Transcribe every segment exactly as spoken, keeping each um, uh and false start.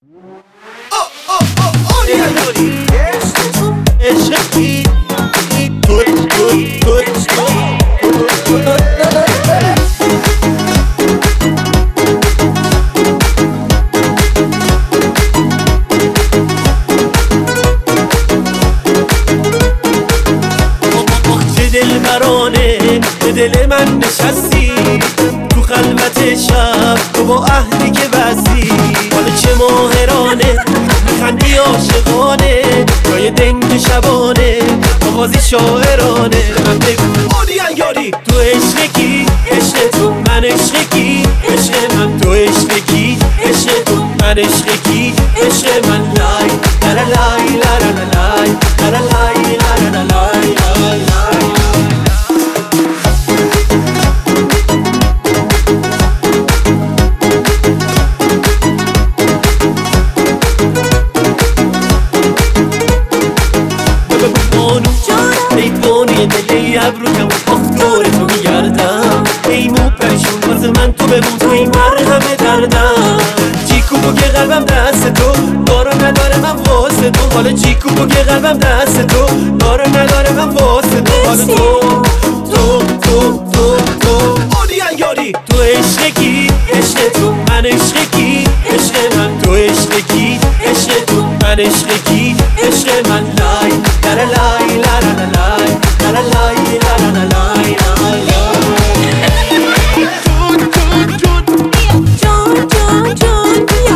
به دل من نشستی تو خلوت شب، تو با عهدی که بستی. حالا چه ماهرانه میخندی عاشقانه، جای دنگ شبانه آوازی شاعرانه. من بگو آدیان یاری تو عشق کی؟ عشق تو من عشق کی؟ عشق من تو عشق کی؟ عشق تو من عشق کی؟ عشق من لای لا لا لای لا لا لای لا لا لای لا لا لای لای. دلی ابرو کم آخ دور تو میگردم، ای مو پریشون واسه من تو بمون، تو این مرهم دردم. جیکو بگه قلبم دست تو دارو نداره من واسه تو، حالا جیکو بگه قلبم دست تو دارو نداره من واسه تو. حالا تو تو تو تو تو آدیان یاری تو عشق کی؟ عشق تو من عشق کی؟ عشق من تو عشق کی؟ عشق تو من عشق کی؟ عشق من لای لا لا لای لا لا لای لا لا لای لا لا لای جون جون جون بیا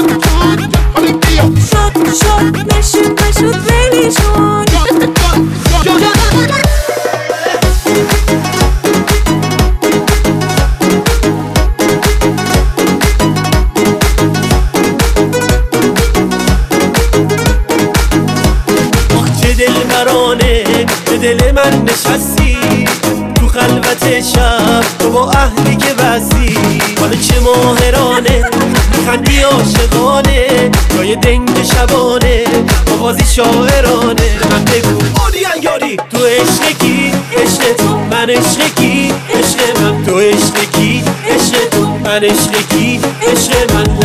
شد شد نشد نشد ولیشون. به دل من نشستی تو خلوت شب، تو با عهدی که بستی. حالا چه ماهرانه میخندی عاشقانه، جای دنگ شبانه آوازی شاعرانه. من بگو آدیان یاری تو عشق کی؟ عشق تو من عشق کی؟ عشق من تو عشق کی؟ عشق تو من عشق کی؟ عشق من